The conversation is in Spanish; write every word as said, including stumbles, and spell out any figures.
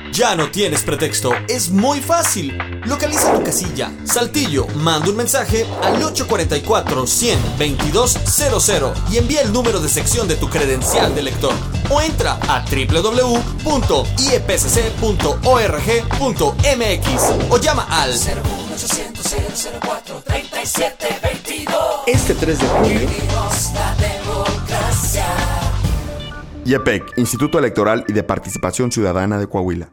Ya no tienes pretexto, es muy fácil. Localiza tu casilla, Saltillo, manda un mensaje al ocho cuatro cuatro, cien, veintidós cero cero y envía el número de sección de tu credencial de lector. O entra a doble u doble u doble u punto i e p c c punto org punto m x o llama al cero uno ochocientos cero cero cuatro treinta y siete veintidós. Este tres de julio. Vivimos la democracia. I E P E C, Instituto Electoral y de Participación Ciudadana de Coahuila.